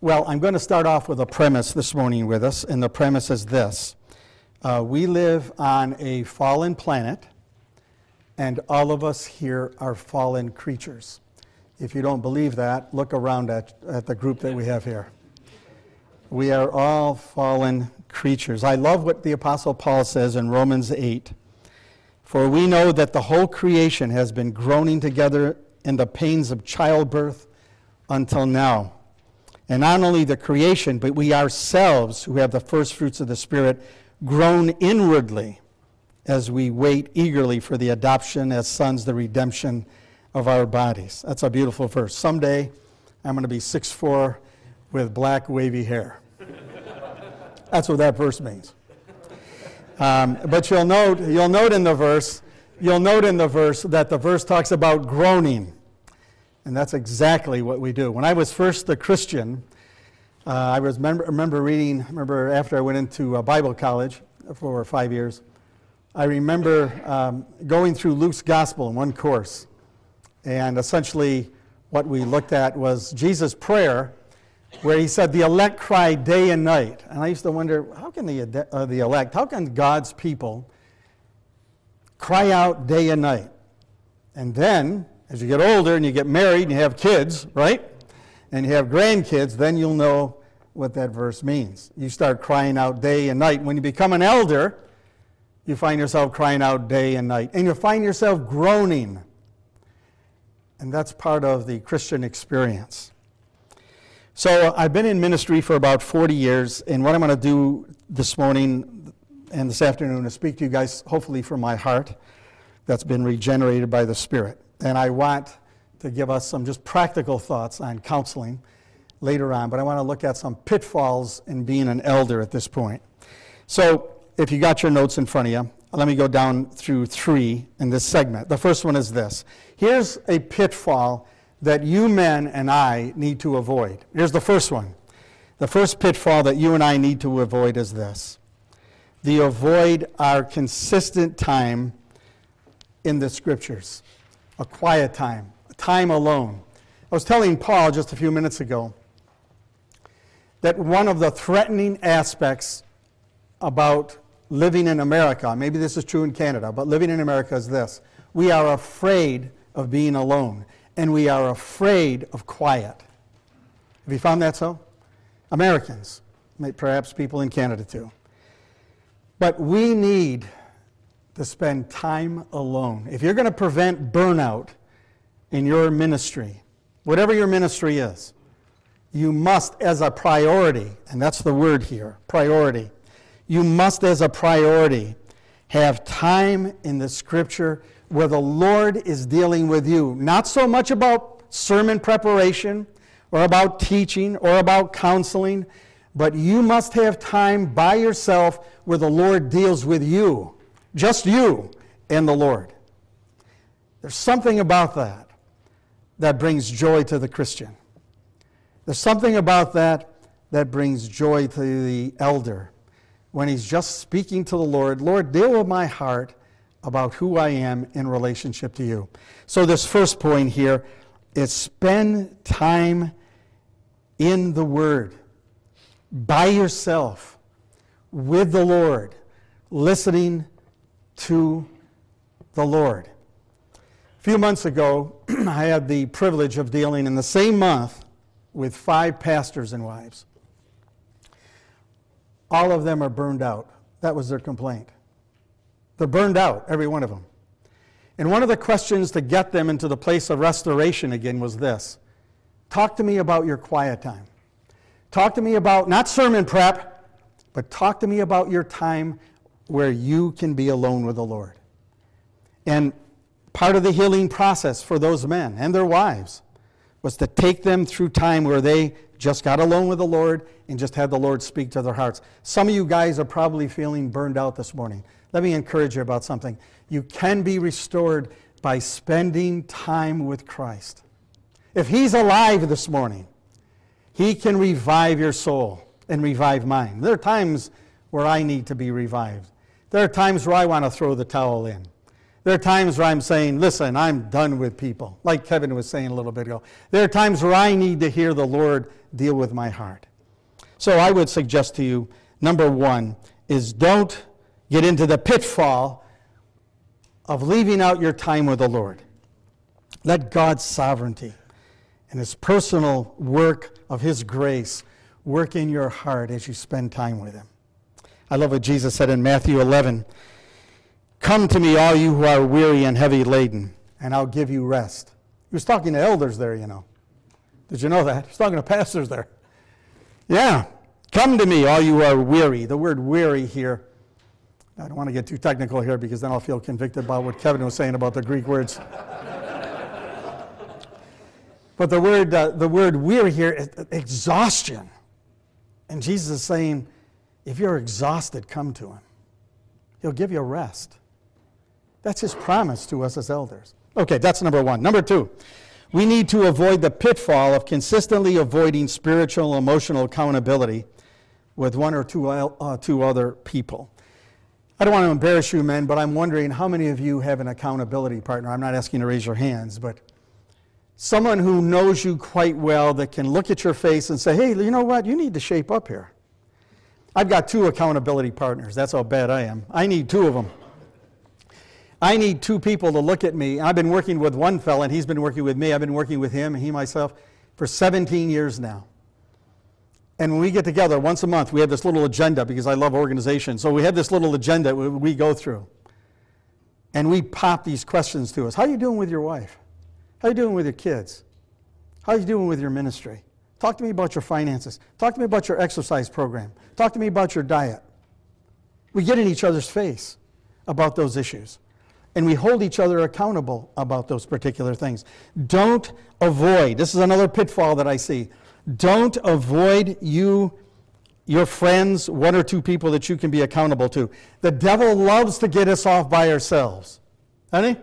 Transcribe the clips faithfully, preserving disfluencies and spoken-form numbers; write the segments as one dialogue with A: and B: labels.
A: Well, I'm going to start off with a premise this morning with us, and the premise is this. Uh, we live on a fallen planet, and all of us here are fallen creatures. If you don't believe that, look around at, at the group that we have here. We are all fallen creatures. I love what the Apostle Paul says in Romans eight. For we know that the whole creation has been groaning together in the pains of childbirth until now. And not only the creation, but we ourselves, who have the first fruits of the Spirit, groan inwardly as we wait eagerly for the adoption as sons, the redemption of our bodies. That's a beautiful verse. Someday, I'm going to be six foot four with black wavy hair. That's what that verse means. Um, but you'll note, you'll note in the verse, you'll note in the verse that the verse talks about groaning. And that's exactly what we do. When I was first a Christian, uh, I was remember, remember reading, remember after I went into uh, Bible college for five years, I remember um, going through Luke's Gospel in one course. And essentially what we looked at was Jesus' prayer, where he said, the elect cry day and night. And I used to wonder, how can the, uh, the elect, how can God's people cry out day and night? And then, as you get older and you get married and you have kids, right? And you have grandkids, then you'll know what that verse means. You start crying out day and night. When you become an elder, you find yourself crying out day and night. And you find yourself groaning. And that's part of the Christian experience. So I've been in ministry for about forty years, and what I'm going to do this morning and this afternoon is speak to you guys, hopefully from my heart that's been regenerated by the Spirit. And I want to give us some just practical thoughts on counseling later on, but I want to look at some pitfalls in being an elder at this point. So if you got your notes in front of you, let me go down through three in this segment. The first one is this. Here's a pitfall that you men and I need to avoid. Here's the first one. The first pitfall that you and I need to avoid is this. The avoid our consistent time in the Scriptures. A quiet time, a time alone. I was telling Paul just a few minutes ago that one of the threatening aspects about living in America, maybe this is true in Canada, but living in America is this. We are afraid of being alone, and we are afraid of quiet. Have you found that so? Americans, perhaps people in Canada too. But we need to spend time alone. If you're going to prevent burnout in your ministry, whatever your ministry is, you must as a priority, and that's the word here, priority, you must as a priority have time in the Scripture where the Lord is dealing with you. Not so much about sermon preparation or about teaching or about counseling, but you must have time by yourself where the Lord deals with you. Just you and the Lord. There's something about that that brings joy to the Christian. There's something about that that brings joy to the elder when he's just speaking to the Lord. Lord, deal with my heart about who I am in relationship to you. So this first point here is spend time in the Word, by yourself, with the Lord, listening to the Lord. A few months ago, I had the privilege of dealing in the same month with five pastors and wives. All of them are burned out. That was their complaint. They're burned out, every one of them. And one of the questions to get them into the place of restoration again was this. Talk to me about your quiet time. Talk to me about, not sermon prep, but talk to me about your time where you can be alone with the Lord. And part of the healing process for those men and their wives was to take them through time where they just got alone with the Lord and just had the Lord speak to their hearts. Some of you guys are probably feeling burned out this morning. Let me encourage you about something. You can be restored by spending time with Christ. If He's alive this morning, He can revive your soul and revive mine. There are times where I need to be revived. There are times where I want to throw the towel in. There are times where I'm saying, listen, I'm done with people, like Kevin was saying a little bit ago. There are times where I need to hear the Lord deal with my heart. So I would suggest to you, number one, is don't get into the pitfall of leaving out your time with the Lord. Let God's sovereignty and His personal work of His grace work in your heart as you spend time with Him. I love what Jesus said in Matthew eleven. Come to me, all you who are weary and heavy laden, and I'll give you rest. He was talking to elders there, you know. Did you know that? He was talking to pastors there. Yeah. Come to me, all you who are weary. The word weary here, I don't want to get too technical here because then I'll feel convicted about what Kevin was saying about the Greek words. But the word, uh, the word weary here is exhaustion. And Jesus is saying, if you're exhausted, come to Him. He'll give you rest. That's His promise to us as elders. Okay, that's number one. Number two, we need to avoid the pitfall of consistently avoiding spiritual and emotional accountability with one or two, uh, two other people. I don't want to embarrass you, men, but I'm wondering how many of you have an accountability partner. I'm not asking you to raise your hands, but someone who knows you quite well that can look at your face and say, hey, you know what? You need to shape up here. I've got two accountability partners. That's how bad I am. I need two of them. I need two people to look at me. I've been working with one fella, and he's been working with me. I've been working with him, and he myself, for seventeen years now. And when we get together once a month, we have this little agenda because I love organization. So we have this little agenda we go through. And we pop these questions to us. How are you doing with your wife? How are you doing with your kids? How are you doing with your ministry? Talk to me about your finances. Talk to me about your exercise program. Talk to me about your diet. We get in each other's face about those issues. And we hold each other accountable about those particular things. Don't avoid, this is another pitfall that I see. Don't avoid you, your friends, one or two people that you can be accountable to. The devil loves to get us off by ourselves. Honey?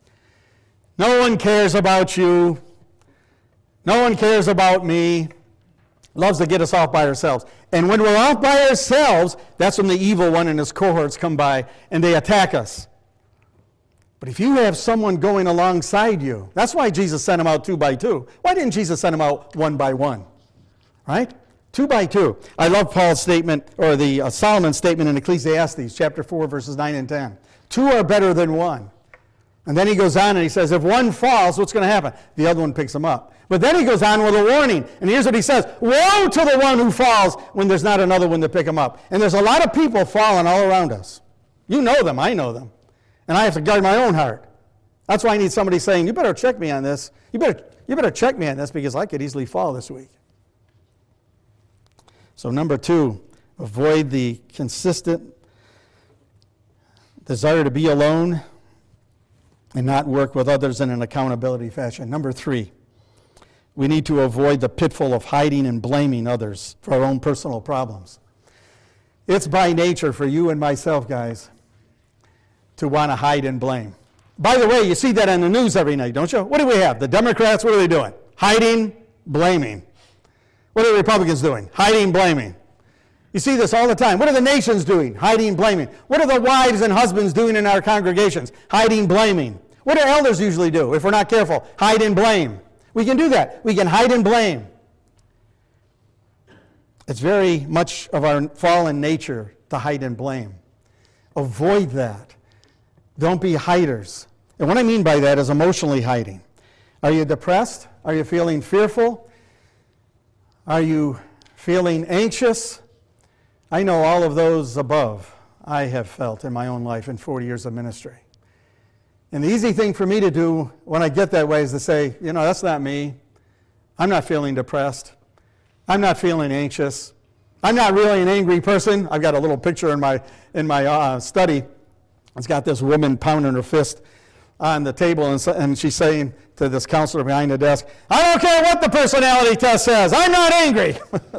A: No one cares about you. No one cares about me. Loves to get us off by ourselves. And when we're off by ourselves, that's when the evil one and his cohorts come by and they attack us. But if you have someone going alongside you, that's why Jesus sent them out two by two. Why didn't Jesus send them out one by one? Right? Two by two. I love Paul's statement, or the uh, Solomon's statement in Ecclesiastes, chapter four, verses nine and ten. Two are better than one. And then he goes on and he says, if one falls, what's going to happen? The other one picks him up. But then he goes on with a warning. And here's what he says. Woe to the one who falls when there's not another one to pick him up. And there's a lot of people falling all around us. You know them. I know them. And I have to guard my own heart. That's why I need somebody saying, you better check me on this. You better, you better check me on this because I could easily fall this week. So number two, avoid the consistent desire to be alone and not work with others in an accountability fashion. Number three, we need to avoid the pitfall of hiding and blaming others for our own personal problems. It's by nature for you and myself, guys, to want to hide and blame. By the way, you see that on the news every night, don't you? What do we have? The Democrats, what are they doing? Hiding, blaming. What are the Republicans doing? Hiding, blaming. You see this all the time. What are the nations doing? Hiding, blaming. What are the wives and husbands doing in our congregations? Hiding, blaming. What do elders usually do if we're not careful? Hide and blame. We can do that. We can hide and blame. It's very much of our fallen nature to hide and blame. Avoid that. Don't be hiders. And what I mean by that is emotionally hiding. Are you depressed? Are you feeling fearful? Are you feeling anxious? I know all of those above I have felt in my own life in forty years of ministry. And the easy thing for me to do when I get that way is to say, you know, that's not me. I'm not feeling depressed. I'm not feeling anxious. I'm not really an angry person. I've got a little picture in my in my uh, study. It's got this woman pounding her fist on the table, and, and she's saying to this counselor behind the desk, I don't care what the personality test says. I'm not angry.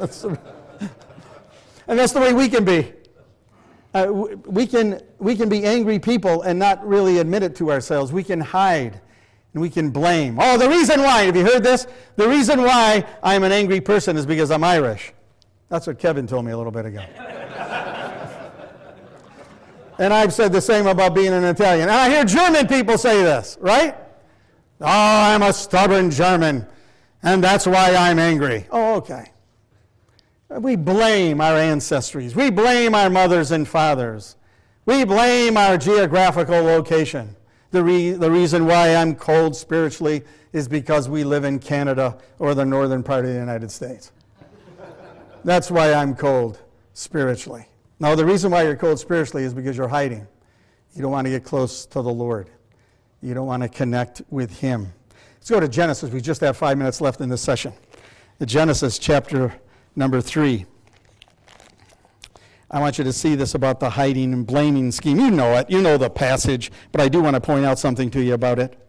A: And that's the way we can be. Uh, we can we can be angry people and not really admit it to ourselves. We can hide and we can blame. Oh, the reason why, have you heard this? The reason why I'm an angry person is because I'm Irish. That's what Kevin told me a little bit ago. And I've said the same about being an Italian. And I hear German people say this, right? Oh, I'm a stubborn German, and that's why I'm angry. Oh, okay. We blame our ancestries. We blame our mothers and fathers. We blame our geographical location. The, re- the reason why I'm cold spiritually is because we live in Canada or the northern part of the United States. That's why I'm cold spiritually. Now, the reason why you're cold spiritually is because you're hiding. You don't want to get close to the Lord. You don't want to connect with Him. Let's go to Genesis. We just have five minutes left in this session. The Genesis chapter number three. I want you to see this about the hiding and blaming scheme. You know it. You know the passage, but I do want to point out something to you about it.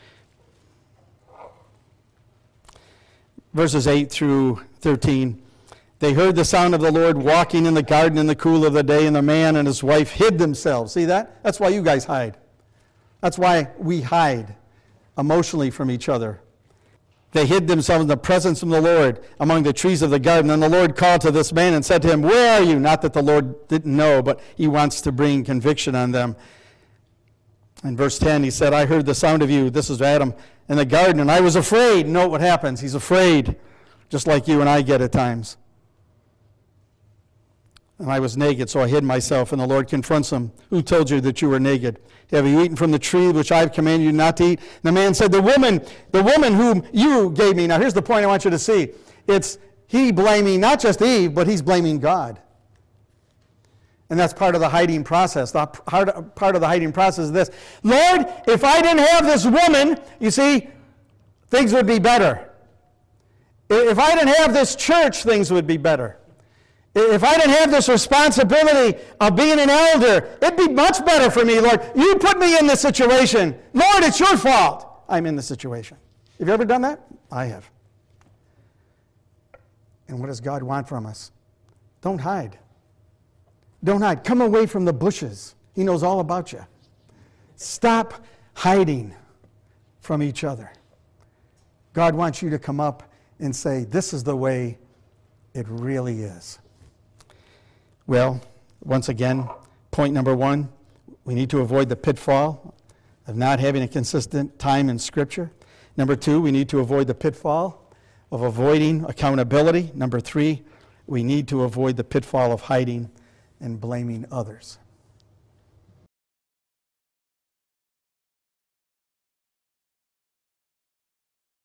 A: Verses eight through thirteen. They heard the sound of the Lord walking in the garden in the cool of the day, and the man and his wife hid themselves. See that? That's why you guys hide. That's why we hide emotionally from each other. They hid themselves in the presence of the Lord among the trees of the garden. And the Lord called to this man and said to him, where are you? Not that the Lord didn't know, but he wants to bring conviction on them. In verse ten, he said, I heard the sound of you. This is Adam in the garden, and I was afraid. Note what happens. He's afraid, just like you and I get at times. And I was naked, so I hid myself. And the Lord confronts him. Who told you that you were naked? Have you eaten from the tree which I have commanded you not to eat? And the man said, the woman, the woman whom you gave me. Now here's the point I want you to see. It's he blaming not just Eve, but he's blaming God. And that's part of the hiding process. The part of the hiding process is this. Lord, if I didn't have this woman, you see, things would be better. If I didn't have this church, things would be better. If I didn't have this responsibility of being an elder, it'd be much better for me, Lord. You put me in this situation. Lord, it's your fault I'm in this situation. Have you ever done that? I have. And what does God want from us? Don't hide. Don't hide. Come away from the bushes. He knows all about you. Stop hiding from each other. God wants you to come up and say, this is the way it really is. Well, once again, point number one, we need to avoid the pitfall of not having a consistent time in Scripture. Number two, we need to avoid the pitfall of avoiding accountability. Number three, we need to avoid the pitfall of hiding and blaming others.